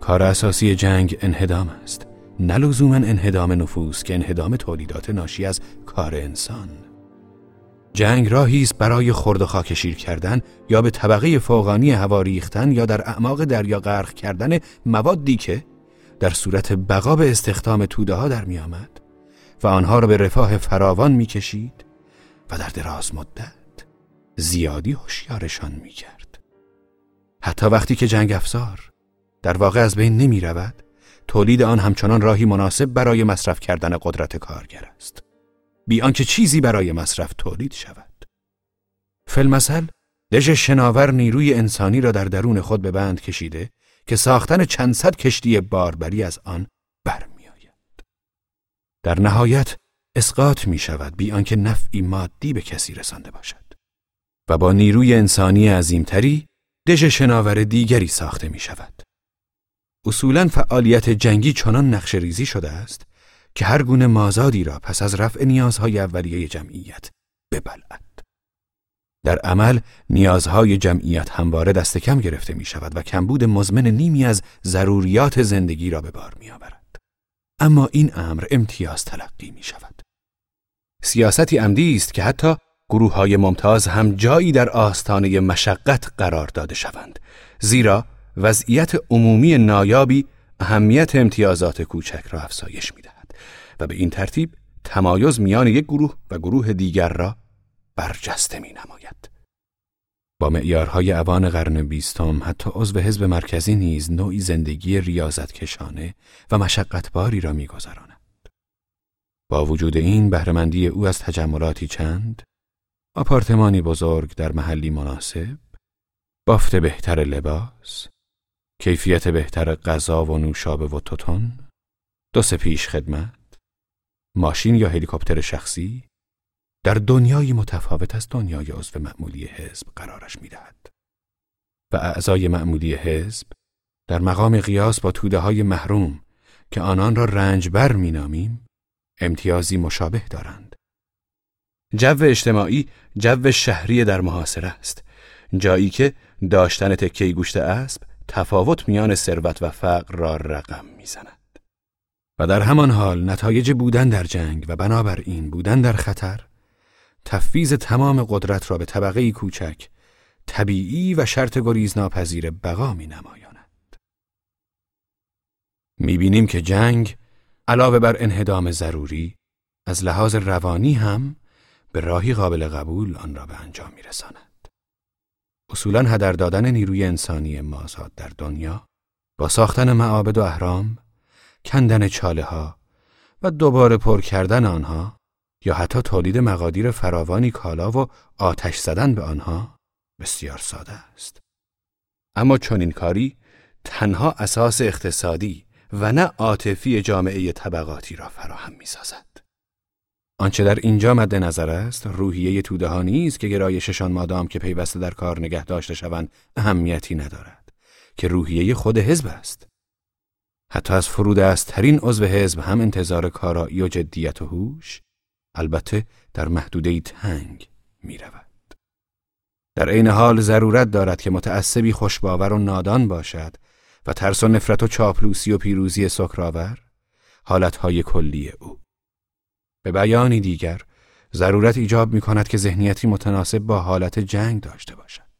کار اساسی جنگ انهدام است، نه لزوماً انهدام نفوس که انهدام تولیدات ناشی از کار انسان. جنگ راهی است برای خرد و خاکشیر کردن یا به طبقه فوقانی هوا ریختن یا در اعماق دریا غرق کردن موادی که در صورت بقا به استخدام توده ها در می آمد و آنها را به رفاه فراوان می کشید و در دراز مدت زیادی هوشیارشان می کرد. حتی وقتی که جنگ افزار در واقع از بین نمی رود، تولید آن همچنان راهی مناسب برای مصرف کردن قدرت کارگر است، بی آنکه چیزی برای مصرف تولید شود. فی‌المثل دژ شناور نیروی انسانی را در درون خود به بند کشیده که ساختن چند صد کشتی باربری از آن برمی آید. در نهایت اسقاط می شود بی آنکه نفعی مادی به کسی رسانده باشد و با نیروی انسانی عظیمتری دژ شناور دیگری ساخته می شود. اصولاً فعالیت جنگی چنان نقشه ریزی شده است که هر گونه مازادی را پس از رفع نیازهای اولیه جمعیت ببلعد. در عمل نیازهای جمعیت همواره دست کم گرفته می شود و کمبود مزمن نیمی از ضروریات زندگی را به بار می آورد. اما این امر امتیاز تلقی می شود. سیاستی عمدی است که حتی گروه‌های ممتاز هم جایی در آستانه مشقت قرار داده شوند، زیرا وضعیت عمومی نایابی اهمیت امتیازات کوچک را افزایش می‌دهد و به این ترتیب تمایز میان یک گروه و گروه دیگر را برجسته می‌نماید. با معیارهای اوان قرن 20 حتی عضو حزب مرکزی نیز نوعی زندگی ریاضتکشانه و مشقتباری را می‌گذراند. با وجود این بهره‌مندی او از تجملاتی چند، آپارتمانی بزرگ در محلی مناسب، بافت بهتر لباس، کیفیت بهتر غذا و نوشابه و توتون، 2 پیش خدمت، ماشین یا هلیکوپتر شخصی، در دنیایی متفاوت از دنیای عضو معمولی حزب قرارش می‌دهد و اعضای معمولی حزب در مقام قیاس با توده‌های محروم که آنان را رنجبر می‌نامیم امتیازی مشابه دارند. جو اجتماعی جو شهری در محاصره است، جایی که داشتن تکه گوشت اسب تفاوت میان ثروت و فقر را رقم میزند و در همان حال نتایج بودن در جنگ و بنابراین بودن در خطر تفویض تمام قدرت را به طبقه کوچک، طبیعی و شرط گریزناپذیر بقا مینمایاند. میبینیم که جنگ علاوه بر انهدام ضروری از لحاظ روانی هم به راهی قابل قبول آن را به انجام میرساند. اصولاً هدر دادن نیروی انسانی مازاد در دنیا با ساختن معابد و اهرام، کندن چاله ها و دوباره پر کردن آنها یا حتی تولید مقادیر فراوانی کالا و آتش زدن به آنها بسیار ساده است. اما چنین کاری تنها اساس اقتصادی و نه عاطفی جامعه طبقاتی را فراهم می‌سازد. آنچه در اینجا مد نظر است روحیه توده ها نیست که گرایششان مادام که پیوسته در کار نگه داشته شوند اهمیتی ندارد، که روحیه خود حزب است. حتی از فرودست‌ترین عضو حزب هم انتظار کارایی و جدیت و هوش، البته در محدوده تنگ می رود. در عین حال ضرورت دارد که متعصبی خوشباور و نادان باشد و ترس و نفرت و چاپلوسی و پیروزی سکرآور حالتهای کلی او. به بیانی دیگر ضرورت ایجاب می کند که ذهنیتی متناسب با حالت جنگ داشته باشد.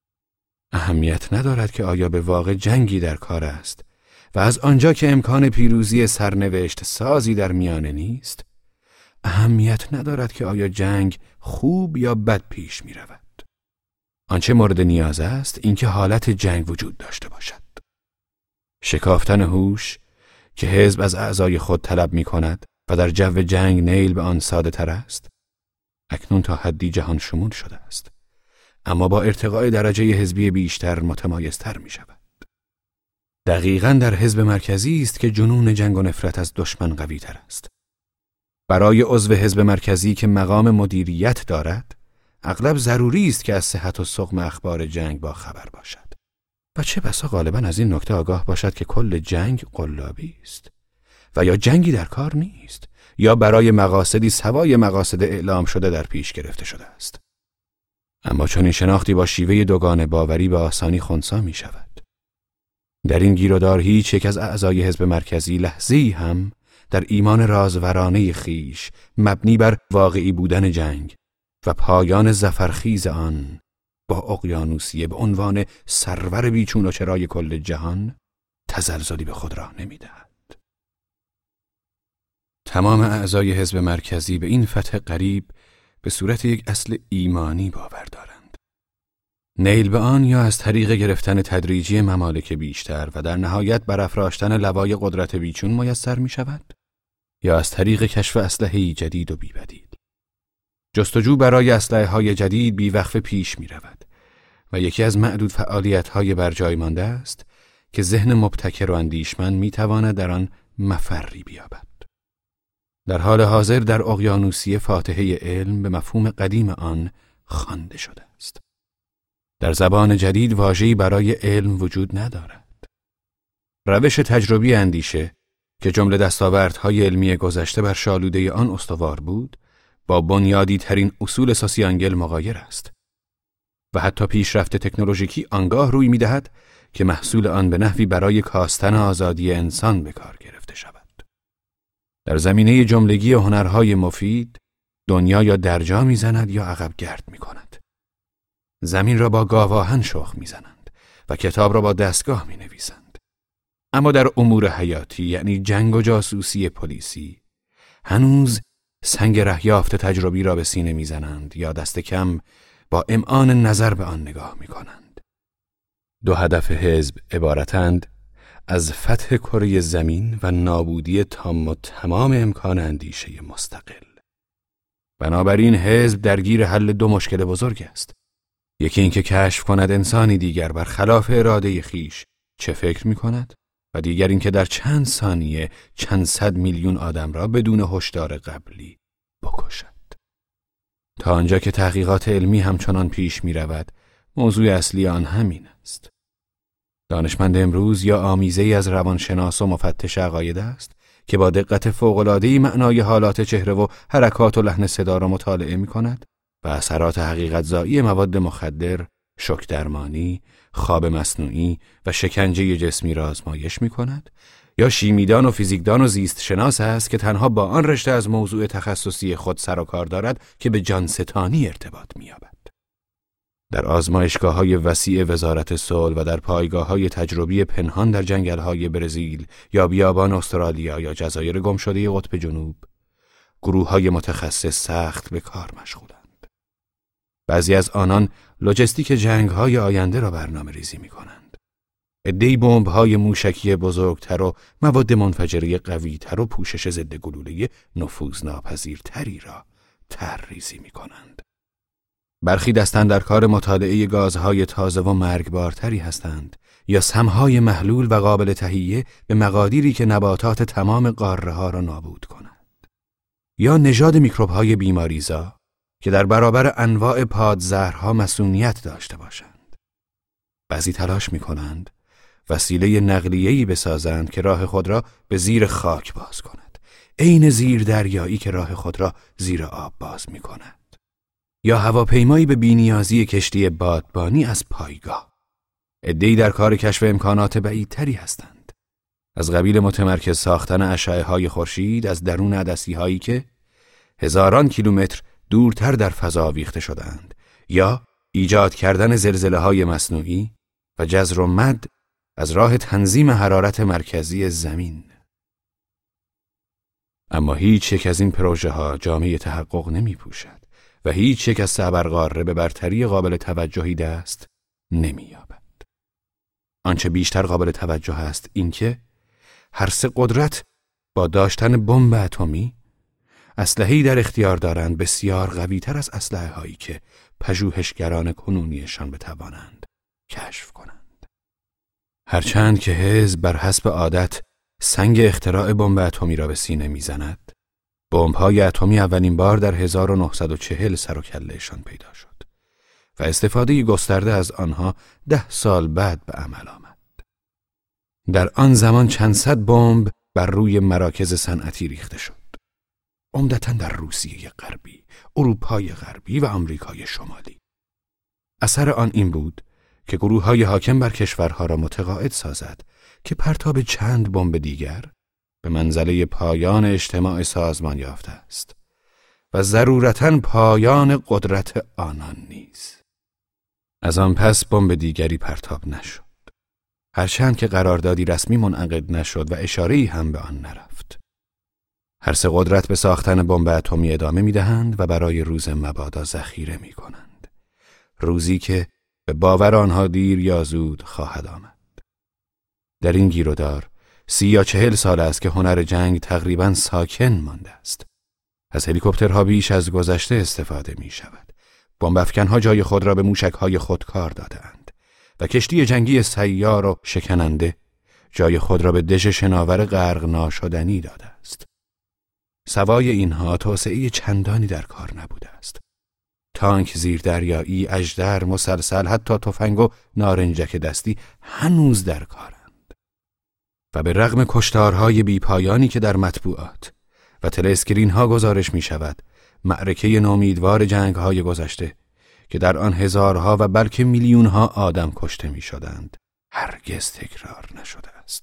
اهمیت ندارد که آیا به واقع جنگی در کار است و از آنجا که امکان پیروزی سرنوشت سازی در میانه نیست، اهمیت ندارد که آیا جنگ خوب یا بد پیش می رود. آنچه مورد نیاز است اینکه حالت جنگ وجود داشته باشد. شکافتن هوش که حزب از اعضای خود طلب می کند و در جو جنگ نیل به آن ساده تر است، اکنون تا حدی جهان شمول شده است، اما با ارتقای درجه حزبی بیشتر متمایزتر می شود. دقیقاً در حزب مرکزی است که جنون جنگ و نفرت از دشمن قوی تر است. برای عضو حزب مرکزی که مقام مدیریت دارد، اغلب ضروری است که از صحت و سقم اخبار جنگ با خبر باشد و چه بسا غالباً از این نکته آگاه باشد که کل جنگ قلابی است و یا جنگی در کار نیست یا برای مقاصدی سوای مقاصد اعلام شده در پیش گرفته شده است. اما چون این شناختی با شیوه دوگانه باوری به آسانی خنثی می شود. در این گیرودار هیچ یک از اعضای حزب مرکزی لحظه‌ای هم در ایمان رازورانه خیش مبنی بر واقعی بودن جنگ و پایان ظفرخیز آن با اقیانوسیه به عنوان سرور بیچون و چرای کل جهان تزلزلی به خود راه نمی‌دهد. تمام اعضای حزب مرکزی به این فتح غریب به صورت یک اصل ایمانی باور دارند. نیل به آن یا از طریق گرفتن تدریجی ممالک بیشتر و در نهایت برافراشتن لوای قدرت بیچون میسر می شود یا از طریق کشف اسلحه‌ای جدید و بی‌بدیل. جستجو برای اسلحه‌های جدید بی‌وقفه پیش می رود و یکی از معدود فعالیت‌های بر جای مانده است که ذهن مبتکر و اندیشمند می تواند در آن مفری بیابد. در حال حاضر در اقیانوسیه فاتحه علم به مفهوم قدیم آن خوانده شده است. در زبان جدید واژه‌ای برای علم وجود ندارد. روش تجربی اندیشه که جمله دستاوردهای علمی گذشته بر شالوده آن استوار بود، با بنیادی ترین اصول سوسیانگل مغایر است و حتی پیشرفت تکنولوژیکی آنگاه روی می‌دهد که محصول آن به نحوی برای کاستن آزادی انسان به کار گرفته شود. در زمینه جملگی هنرهای مفید، دنیا یا درجا می‌زند یا عقب گرد می‌کند. زمین را با گاواهن شخم می‌زنند و کتاب را با دستگاه می‌نویسند. اما در امور حیاتی، یعنی جنگ و جاسوسی پلیسی، هنوز سنگ رهیافت تجربی را به سینه می‌زنند یا دست کم با امعان نظر به آن نگاه می‌کنند. دو هدف حزب عبارتند از فتح کره زمین و نابودی تام و تمام امکان اندیشه مستقل. بنابراین حزب درگیر حل دو مشکل بزرگ است. یکی اینکه کشف کند انسانی دیگر برخلاف اراده خیش چه فکر می کند و دیگر اینکه در چند ثانیه چند صد میلیون آدم را بدون هشدار قبلی بکشد. تا آنجا که تحقیقات علمی همچنان پیش می رود، موضوع اصلی آن همین است. دانشمند امروز یا آمیزه‌ای از روانشناس و مفتش عقاید است که با دقت فوق‌العاده‌ای معنای حالات چهره و حرکات و لحن صدا را مطالعه می‌کند و اثرات حقیقت زایی مواد مخدر، شوک درمانی، خواب مصنوعی و شکنجه جسمی را آزمایش می‌کند، یا شیمیدان و فیزیکدان و زیست شناس است که تنها با آن رشته از موضوع تخصصی خود سر و کار دارد که به جانستانی ارتباط می‌یابد. در آزمایشگاه‌های وسیع وزارت صلح و در پایگاه‌های تجربی پنهان در جنگل‌های برزیل یا بیابان استرالیا یا جزایر گمشده قطب جنوب، گروه‌های متخصص سخت به کار مشغولند. بعضی از آنان لوجستیک جنگ‌های آینده را برنامه‌ریزی می‌کنند. عده‌ای بمب‌های موشکی بزرگتر و مواد منفجره قوی‌تر و پوشش ضد گلوله نفوذناپذیرتری را طرح‌ریزی می‌کنند. برخی دستن در کار مطالعه گازهای تازه و مرگبارتری هستند یا سمهای محلول و قابل تهیه به مقادیری که نباتات تمام قاره‌ها را نابود کنند، یا نژاد میکروب‌های بیماریزا که در برابر انواع پادزهرها مسئولیت داشته باشند. بعضی تلاش می‌کنند وسیله نقلیه‌ای بسازند که راه خود را به زیر خاک باز کند، عین زیر دریایی که راه خود را زیر آب باز می‌کند. یا هواپیمایی به بی‌نیازی کشتی بادبانی از پایگاه. عده‌ای در کار کشف امکانات بعیدتری هستند، از قبیل متمرکز ساختن اشعه‌های خورشید از درون عدسی‌هایی که هزاران کیلومتر دورتر در فضا آویخته شدند، یا ایجاد کردن زلزله‌های مصنوعی و جزر و مد از راه تنظیم حرارت مرکزی زمین. اما هیچ یک از این پروژه‌ها جامه تحقق نمی‌پوشد و هیچ یک از سبرقاره به برتری قابل توجهی دست نمی‌یابد. آنچه بیشتر قابل توجه است اینکه هر سه قدرت با داشتن بمب اتمی اسلحه‌ای در اختیار دارند بسیار قوی‌تر از اسلحه‌هایی که پژوهشگران کنونیشان بتوانند کشف کنند. هرچند که حزب بر حسب عادت سنگ اختراع بمب اتمی را به سینه می‌زند، بمب‌های اتمی اولین بار در 1940 سر و کله‌شان پیدا شد و استفاده گسترده از آنها 10 سال بعد به عمل آمد. در آن زمان چند صد بمب بر روی مراکز صنعتی ریخته شد، عمدتاً در روسیه غربی، اروپای غربی و آمریکای شمالی. اثر آن این بود که گروه‌های حاکم بر کشورها را متقاعد سازد که پرتاب چند بمب دیگر به منزله پایان اجتماع سازمان یافته است و ضرورتاً پایان قدرت آنان نیز. از آن پس بمب دیگری پرتاب نشد، هرچند که قراردادی رسمی منعقد نشد و اشاره‌ای هم به آن نرفت. هر سه قدرت به ساختن بمب اتمی ادامه می‌دهند و برای روز مبادا ذخیره می‌کنند، روزی که به باور آنها دیر یا زود خواهد آمد. در این گیرودار 30 یا 40 سال است که هنر جنگ تقریباً ساکن مانده است. از هلیکوپترها بیش از گذشته استفاده می‌شود. بمب افکنها جای خود را به موشک‌های خودکار داده‌اند و کشتی جنگی سیار و شکننده جای خود را به دژ شناور غرق ناشدنی داده است. سوای اینها توسعه چندانی در کار نبوده است. تانک زیردریایی، اژدر، مسلسل، حتی تفنگ و نارنجک دستی هنوز در کارند. و به رغم کشتارهای بیپایانی که در مطبوعات و تلسکرین ها گزارش می شود، معرکه نومیدوار جنگ های گذشته که در آن هزارها و بلکه میلیون ها آدم کشته می شدند، هرگز تکرار نشده است.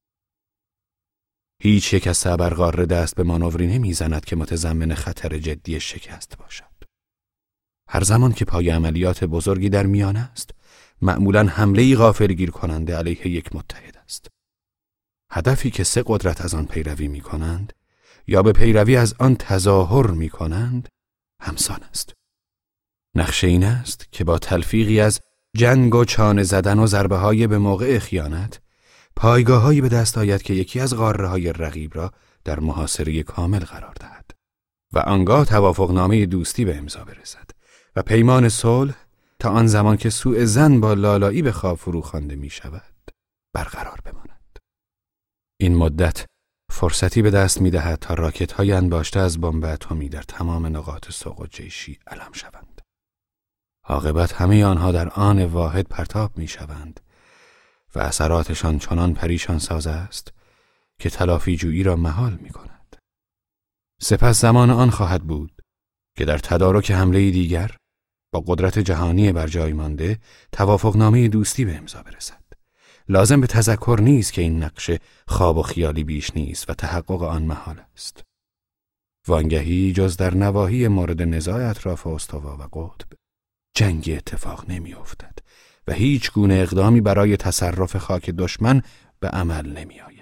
هیچ یک از سبرقاره دست به مانوری نمی زند که متضمن خطر جدی شکست باشد. هر زمان که پای عملیات بزرگی در میان است، معمولاً حمله‌ای غافلگیر کننده علیه یک متحد است. هدفی که 3 قدرت از آن پیروی می کنند یا به پیروی از آن تظاهر می کنند همسان است. نقشه این است که با تلفیقی از جنگ و چانه زدن و ضربه‌های به موقع خیانت، پایگاه‌هایی به دست آید که یکی از قاره‌های رقیب را در محاصره کامل قرار دهد و آنگاه توافقنامه دوستی به امضا برسد و پیمان صلح تا آن زمان که سوء ظن با لالایی به خواب فرو خوانده می شود برقرار بماند. این مدت فرصتی به دست می دهد تا راکت‌های انباشته از بمب اتمی در تمام نقاط سوق جیشی علم شوند. عاقبت همه آنها در آن واحد پرتاب می شوند و اثراتشان چنان پریشان ساز است که تلافی جویی را محال می کند. سپس زمان آن خواهد بود که در تدارک حمله دیگر با قدرت جهانی بر جای مانده توافقنامه دوستی به امضا برسد. لازم به تذکر نیست که این نقشه خواب و خیالی بیش نیست و تحقق آن محال است. وانگهی جز در نواحی مورد نزاع اطراف استوا و قطب جنگی اتفاق نمی افتد و هیچ گونه اقدامی برای تصرف خاک دشمن به عمل نمی آید.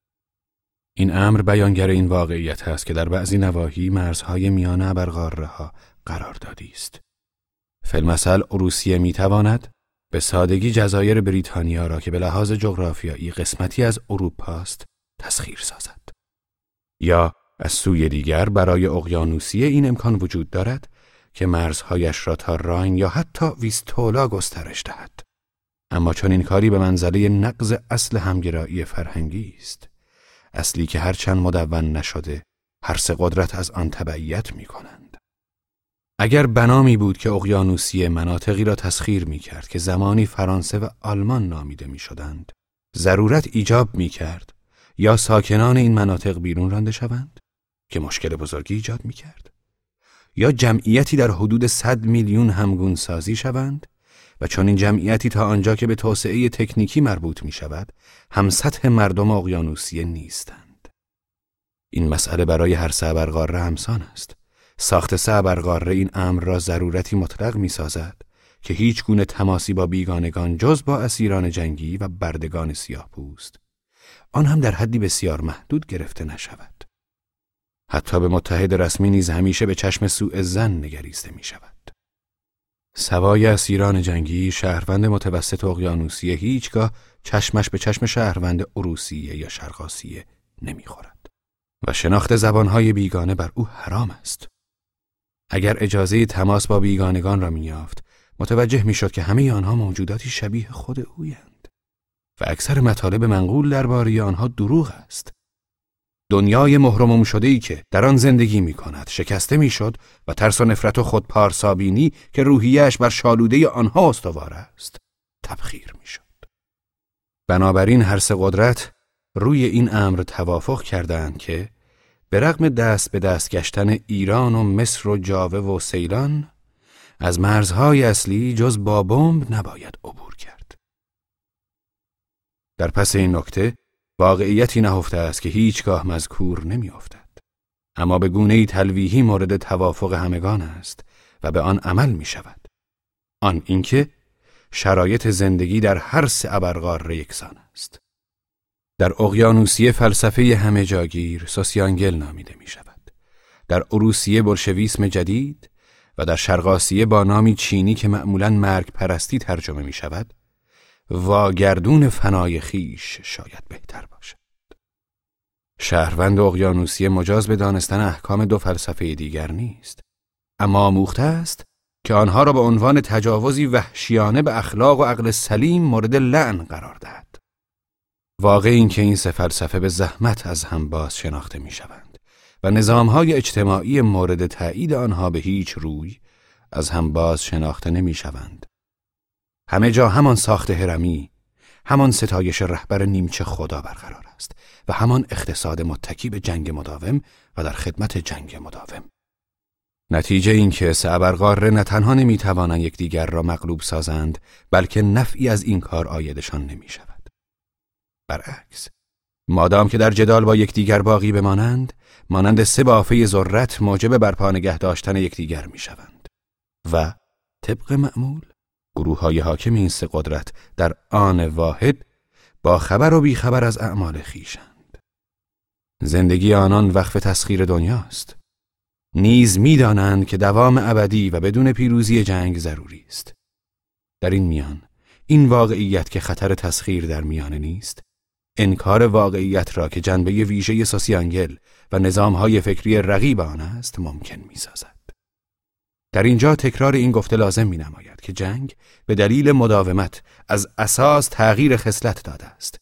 این امر بیانگر این واقعیت است که در بعضی نواحی مرزهای میان ابرقاره‌ها قراردادی است. فی‌المثل روسیه می تواند به سادگی جزایر بریتانیا را که به لحاظ جغرافیایی قسمتی از اروپا است تسخیر سازد. یا از سوی دیگر برای اقیانوسیه این امکان وجود دارد که مرزهایش را تا راین یا حتی ویستولا گسترش دهد. اما چون این کاری به منزله نقض اصل همگرایی فرهنگی است، اصلی که هرچند مدون نشده هر 3 قدرت از آن تبعیت می کنند. اگر بنامی بود که اقیانوسیه مناطقی را تسخیر می کرد که زمانی فرانسه و آلمان نامیده می شدند، ضرورت ایجاب می کرد یا ساکنان این مناطق بیرون رانده شوند که مشکل بزرگی ایجاد می کرد، یا جمعیتی در حدود 100 میلیون همگون سازی شوند و چون این جمعیتی تا آنجا که به توسعه تکنیکی مربوط می شود هم سطح مردم اقیانوسیه نیستند. این مسئله برای هر 3 ابرقاره همسان است. ساخت 3 ابرقاره این امر را ضرورتی مطلق می سازد که هیچ گونه تماسی با بیگانگان جز با اسیران جنگی و بردگان سیاه‌پوست، آن هم در حدی بسیار محدود گرفته نشود. حتی به متحد رسمی نیز همیشه به چشم سوء ظن نگریسته می شود. سوای اسیران جنگی، شهروند متوسط اقیانوسیه هیچگاه چشمش به چشم شهروند اروسیه یا شرقاسیه نمی خورد و شناخت زبانهای بیگانه بر او حرام است. اگر اجازه تماس با بیگانگان را می یافت، متوجه می شد که همه آنها موجوداتی شبیه خود اویند و اکثر مطالب منقول درباره آنها دروغ است. دنیای مهرموم شده‌ای که در آن زندگی می کند شکسته می شد و ترس و نفرت و خودپارسابینی که روحیه‌اش بر شالوده آنها استوار است تبخیر می شد. بنابراین هر 3 قدرت روی این امر توافق کردند که به رغم دست به دست گشتن ایران و مصر و جاوه و سیلان از مرزهای اصلی جز با بمب نباید عبور کرد. در پس این نکته واقعیتی نهفته است که هیچگاه مذکور نمی‌افتد، اما به گونه‌ای تلویحی مورد توافق همگان است و به آن عمل می‌شود. آن اینکه شرایط زندگی در هر سه ابرقاره یکسان است. در اقیانوسیه فلسفه همه جاگیر سوسیانگل نامیده می‌شود. در اروسیه بولشویسم جدید و در شرق آسیه با نامی چینی که معمولاً مرگ پرستی ترجمه می‌شود، واگردون فنای خیش شاید بهتر باشد. شهروند اقیانوسیه مجاز به دانستن احکام دو فلسفه دیگر نیست، اما آموخته است که آنها را به عنوان تجاوزی وحشیانه به اخلاق و عقل سلیم مورد لعن قرار دهد. واقع این که این سه فلسفه به زحمت از هم باز شناخته می شوند و نظام‌های اجتماعی مورد تایید آنها به هیچ روی از هم باز شناخته نمی شوند. همه جا همان ساخت هرمی، همان ستایش رهبر نیمچه خدا برقرار است و همان اقتصاد متکی به جنگ مداوم و در خدمت جنگ مداوم. نتیجه این که سه ابرقاره نه تنها نمی‌توانند یکدیگر را مغلوب سازند، بلکه نفعی از این کار عایدشان نمی‌شود. برعکس، مادام که در جدال با یکدیگر باقی بمانند، مانند سه بافه ذرت موجب برپا نگه داشتن یکدیگر می‌شوند و طبق معمول گروه‌های حاکم این سه قدرت در آن واحد با خبر و بیخبر از اعمال خویشند. زندگی آنان وقف تسخیر دنیاست. نیز می‌دانند که دوام ابدی و بدون پیروزی جنگ ضروری است. در این میان، این واقعیت که خطر تسخیر در میانه نیست، انکار واقعیت را که جنبه ویژه سوسیانگل و نظام‌های فکری رقیب آن است ممکن می‌سازد. در اینجا تکرار این گفته لازم می‌نماید که جنگ به دلیل مداومت از اساس تغییر خصلت داده است.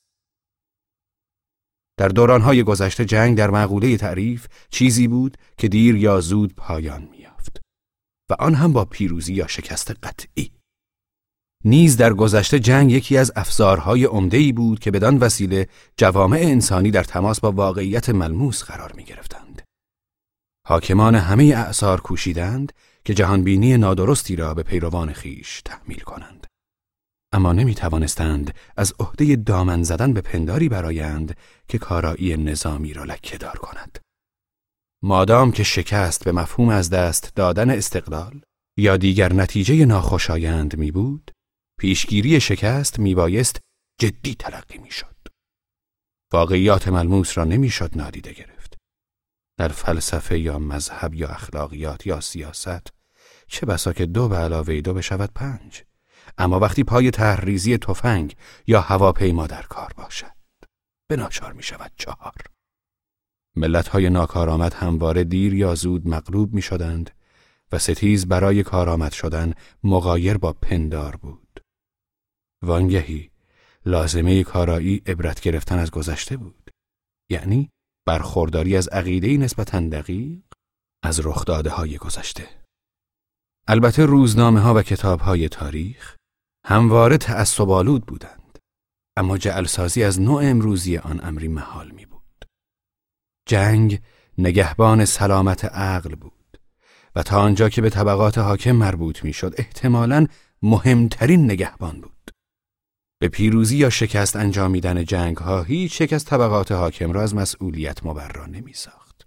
در دوران‌های گذشته جنگ در مقوله تعریف چیزی بود که دیر یا زود پایان می‌یافت و آن هم با پیروزی یا شکست قطعی. نیز در گذشته جنگ یکی از افزارهای عمده‌ای بود که بدان وسیله جوامع انسانی در تماس با واقعیت ملموس قرار می‌گرفتند. حاکمان همه اعصار کوشیدند که جهانبینی نادرستی را به پیروان خیش تحمیل کنند، اما نمی‌توانستند از عهده دامن زدن به پنداری برآیند که کارایی نظامی را لکه‌دار کند. مادام که شکست به مفهوم از دست دادن استقلال یا دیگر نتیجه ناخوشایند می بود، پیشگیری شکست می بایست جدی تلقی می شد. واقعیات ملموس را نمی شد نادیده گرفت. در فلسفه یا مذهب یا اخلاقیات یا سیاست، چه بسا که 2 به علاوه 2 بشود 5. اما وقتی پای طرحریزی تفنگ یا هواپیما در کار باشد، به ناچار می شود 4. ملت‌های ناکارآمد همواره دیر یا زود مغلوب می شدند و ستیز برای کارآمد شدن مغایر با پندار بود. وانگهی لازمه کارایی عبرت گرفتن از گذشته بود، یعنی برخورداری از عقیده‌ای نسبتاً دقیق از رخداده‌های گذشته. البته روزنامه‌ها و کتاب‌های تاریخ همواره تعصب‌آلود بودند، اما جعلسازی از نوع امروزی آن امری محال می بود. جنگ نگهبان سلامت عقل بود و تا آنجا که به طبقات حاکم مربوط می شد احتمالاً مهمترین نگهبان بود. به پیروزی یا شکست انجامیدن جنگ‌ها هیچ یک از طبقات حاکم را از مسئولیت مبرا نمی ساخت.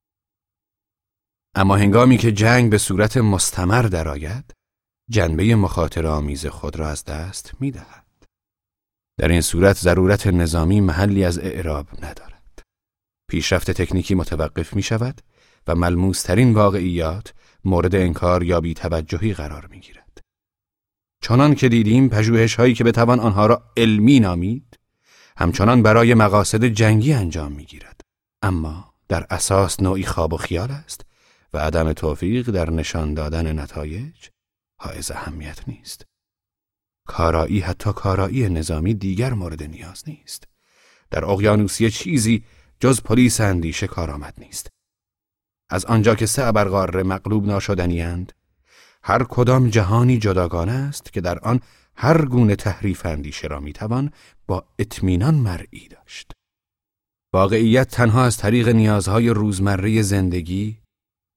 اما هنگامی که جنگ به صورت مستمر درآید، جنبه مخاطره‌آمیز خود را از دست می دهد. در این صورت ضرورت نظامی محلی از اعراب ندارد. پیشرفت تکنیکی متوقف می شود و ملموس‌ترین واقعیات مورد انکار یا بی‌توجهی قرار می گیرد. چنان که دیدیم پژوهش‌هایی که بتوان آنها را علمی نامید، همچنان برای مقاصد جنگی انجام می گیرد. اما در اساس نوعی خواب و خیال است و عدم توفیق در نشان دادن نتایج حائز اهمیت نیست. کارایی، حتی کارایی نظامی، دیگر مورد نیاز نیست. در اقیانوسیه چیزی جز پلیس اندیشه کارآمد نیست. از آنجا که 3 ابرقاره مغلوب ناشدنی‌اند، هر کدام جهانی جداگانه است که در آن هر گونه تحریف اندیشه را میتوان با اطمینان مرئی داشت. واقعیت تنها از طریق نیازهای روزمره زندگی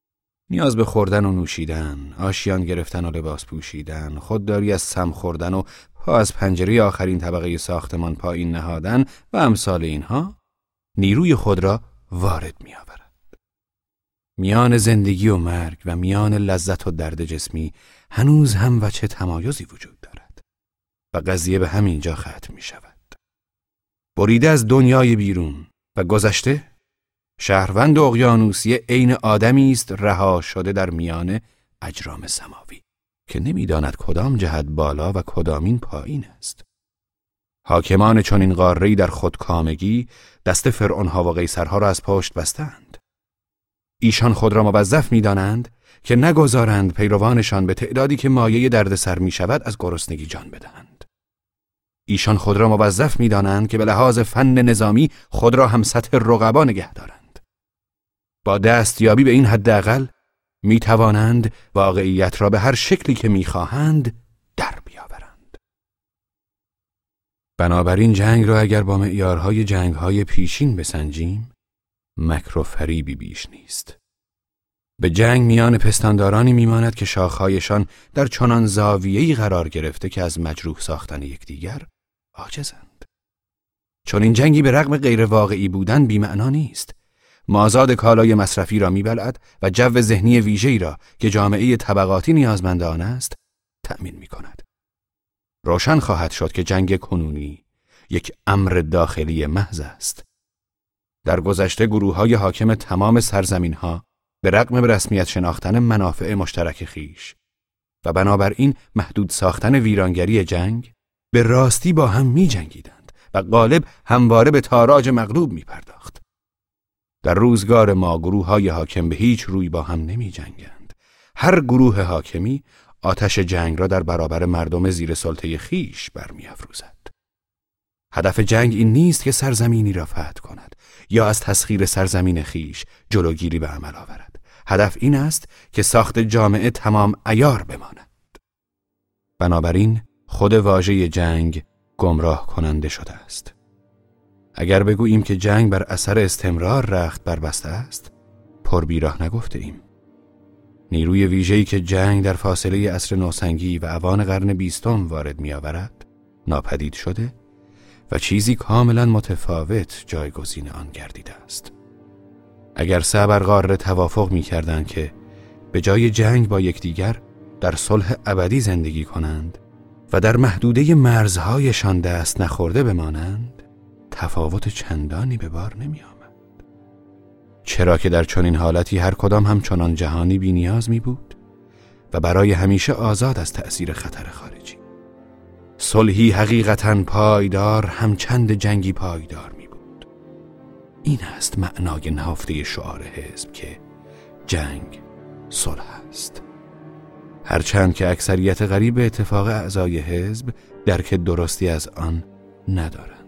نیاز به خوردن و نوشیدن، آشیان گرفتن و لباس پوشیدن، خودداری از سم خوردن و پا از پنجره آخرین طبقه ساختمان پایین نهادن و امثال اینها نیروی خود را وارد می آورد. میان زندگی و مرگ و میان لذت و درد جسمی هنوز هم وجه تمایزی وجود دارد و قضیه به همین جا ختم می شود. بریده از دنیای بیرون و گذشته، شهروند اقیانوسی عین آدمی است رها شده در میان اجرام سماوی که نمی‌داند کدام جهت بالا و کدامین پایین است. حاکمان چنین قاره‌ای در خودکامگی دست فرعون‌ها و قیصرها را از پشت بستند. ایشان خود را موظف می‌دانند که نگذارند پیروانشان به تعدادی که مایه دردسر می‌شود از گرسنگی جان بدهند. ایشان خود را موظف می‌دانند که به لحاظ فن نظامی خود را هم سطح رقبا نگه دارند. با دستیابی به این حداقل می‌توانند واقعیت را به هر شکلی که می‌خواهند در بیاورند. بنابراین جنگ را اگر با معیارهای جنگ‌های پیشین بسنجیم، مکر و فریبی بیش نیست. به جنگ میان پستاندارانی میماند که شاخهایشان در چنان زاویه‌ای قرار گرفته که از مجروح ساختن یکدیگر عاجزند. چون این جنگی به رغم غیر واقعی بودن بی‌معنا نیست. مازاد کالای مصرفی را میبلعد و جو ذهنی ویژه‌ای را که جامعه طبقاتی نیازمند آن است تأمین می‌کند. روشن خواهد شد که جنگ کنونی یک امر داخلی محض است. در گذشته گروه‌های حاکم تمام سرزمین‌ها به رغم رسمیت شناختن منافع مشترک خیش و بنابراین محدود ساختن ویرانگری جنگ به راستی با هم می‌جنگیدند و غالب همواره به تاراج مغلوب می‌پرداخت. در روزگار ما گروه‌های حاکم به هیچ روی با هم نمی‌جنگند. هر گروه حاکمی آتش جنگ را در برابر مردم زیر سلطه خیش برمی‌افروزد. هدف جنگ این نیست که سرزمینی را فتح کند یا از تسخیر سرزمین خیش جلوگیری به عمل آورد. هدف این است که ساخت جامعه تمام عیار بماند. بنابراین خود واژه جنگ گمراه کننده شده است. اگر بگوییم که جنگ بر اثر استمرار رخت بربسته است، پر بیراه نگفته ایم. نیروی ویژه‌ای که جنگ در فاصله عصر نوسنگی و اوان قرن 20 وارد می‌آورد، ناپدید شده و چیزی کاملا متفاوت جایگزین آن گردیده است. اگر سه ابرقاره توافق می‌کردند که به جای جنگ با یکدیگر در صلح ابدی زندگی کنند و در محدوده مرزهایشان دست نخورده بمانند، تفاوت چندانی به بار نمی آمد. چرا که در چنین حالتی هر کدام همچنان جهانی بی نیاز می بود و برای همیشه آزاد از تأثیر خطر خارجی. صلحی حقیقتاً پایدار همچند جنگی پایدار می بود. این است معنای نهفته شعار حزب که جنگ صلح است. هرچند که اکثریت غریب به اتفاق اعضای حزب درک درستی از آن ندارد.